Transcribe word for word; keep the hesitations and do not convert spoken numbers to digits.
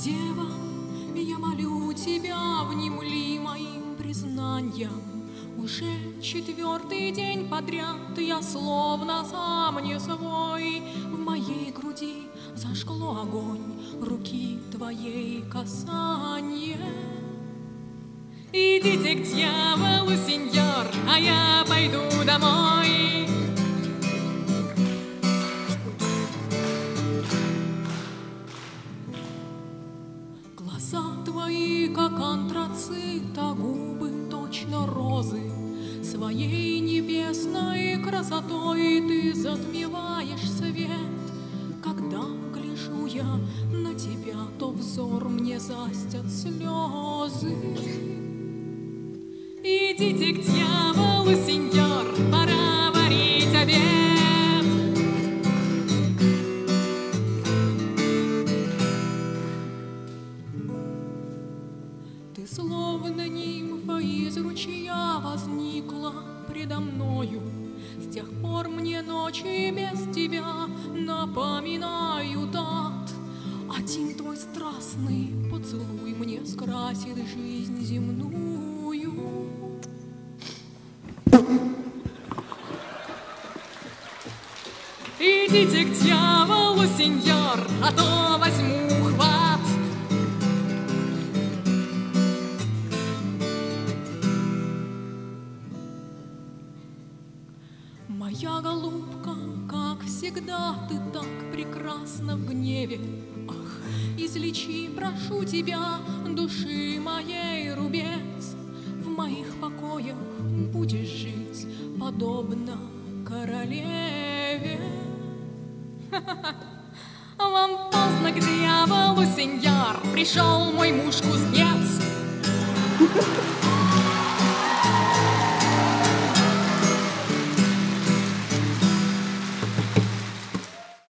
Дева, я молю тебя, внемли моим признаниям. Уже четвертый день подряд я словно сам не свой. В моей груди зажгло огонь руки твоей касанье. Идите к дьяволу, сеньор, а я пойду домой. Глаза твои, как антрацит, а губы точно розы. Своей небесной красотой ты затмеваешь свет. Когда гляжу я на тебя, то взор мне застят слезы. Идите к дьяволу, сеньор, пора варить обед. Ты словно нимфа из ручья возникла предо мною. С тех пор мне ночи без тебя напоминают ад. Один твой страстный поцелуй мне скрасит жизнь земную. Идите к дьяволу, сеньор, а то возьму хват. Моя голубка, как всегда, ты так прекрасна в гневе. Ах, излечи, прошу тебя, души моей рубец. В моих покоях будешь жить, подобно королеве. Вам поздно к дьяволу, сеньор, пришел мой муж-кузнец.